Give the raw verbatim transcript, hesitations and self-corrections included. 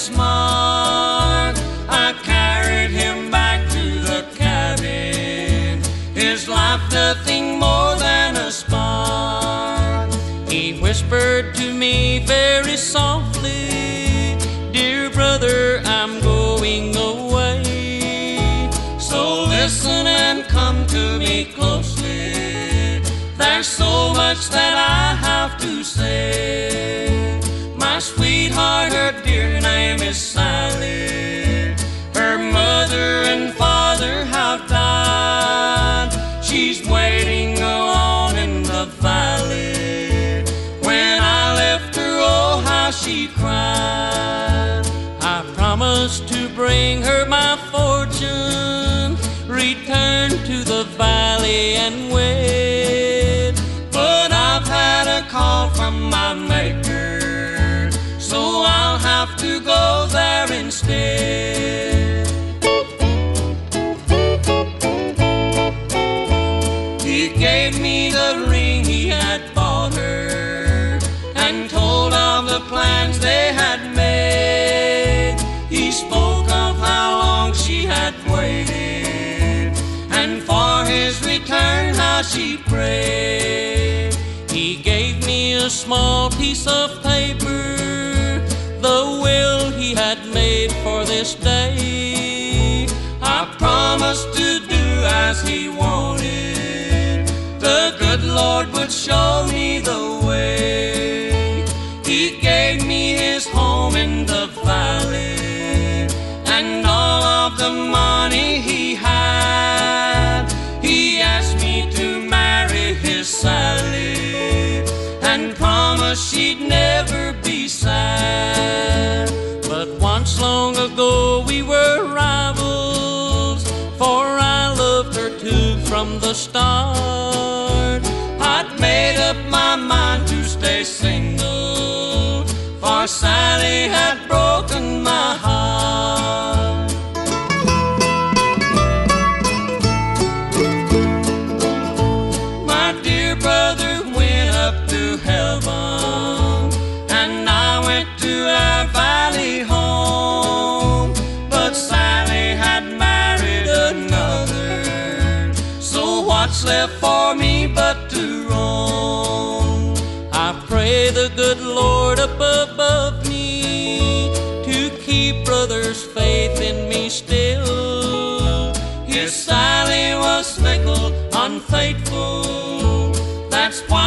his mark. I carried him back to the cabin, his life nothing more than a spark. He whispered to me very softly, "Dear brother, I'm going away. So listen and come to me closely. There's so much that I have to say. My sweetheart, her dear name is Sally. Her mother and father have died. She's waiting alone in the valley. When I left her, oh, how she cried. I promised to bring her my fortune, return to the valley and wait. But I've had a call from my Maker, so I'll have to go there instead." He gave me the ring he had bought her and told of the plans they had made. He spoke of how long she had waited and for his return how she prayed. He gave me a small piece of paper, the will he had made for this day. I promised to do as he wanted. The good Lord would show me the way. He gave me his home in the valley and all of the money he had. He asked me to marry his Sally and promised she'd never be sad. But once long ago we were rivals, for I loved her too from the start. I'd made up my mind to stay single, for Sally had broken my heart. My dear brother went up to heaven, and I went to our valley home. But Sally had married another, so what's left for me but to roam? I pray the good Lord up above me to keep brother's faith in me still. His Sally was fickle, unfaithful, that's why